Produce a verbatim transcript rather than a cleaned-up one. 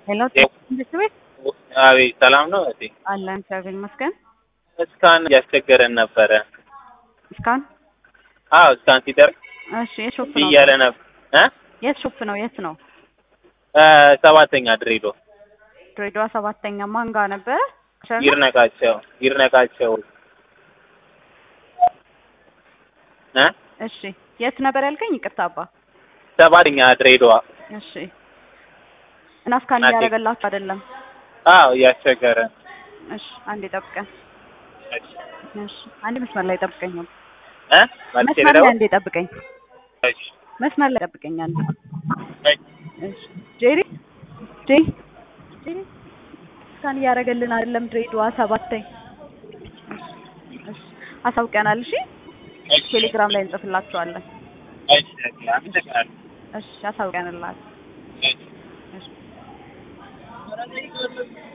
ሄሎ እንዴት ነህ? አቤት ሰላም ነው እቴ? አለን እግዚአብሔር ይመስገን። እስካን እያስቸገረን ነበረ። እስካን አዎ እስካን ሲደርግ እሺ የት ሾፕ ነው? እያለ ነበር እ የት ሾፕ ነው? የት ነው? እ ሰባተኛ ድሬዳዋ ድሬዳዋ ሰባተኛ ማን ጋር ነበረ? ይርነቃቸው ይርነቃቸው እ እሺ የት ነበር ያልከኝ? ይቅርታ አባ። ሰባተኛ ድሬዳዋ። እሺ እና እስካን እያደረገላችሁ አይደለም? አዎ እያስቸገረን። እሺ አንዴ ጠብቀን። እሺ እሺ አንዴ መስመር ላይ ጠብቀኝ። እ ማለት መስመር ላይ አንዴ ጠብቀኝ። እሺ መስመር ላይ ጠብቀኝ አንዴ። እሺ እሺ ጄሪ ጄሪ ጄሪ እስካን እያደረገልን አይደለም ድሬዳዋ ሰባተኛ። እሺ አሳውቀናል። እሺ ቴሌግራም ላይ እንጽፍላችኋለን። እሺ አመሰግናለሁ። እሺ አሳውቀንላል። እሺ እሺ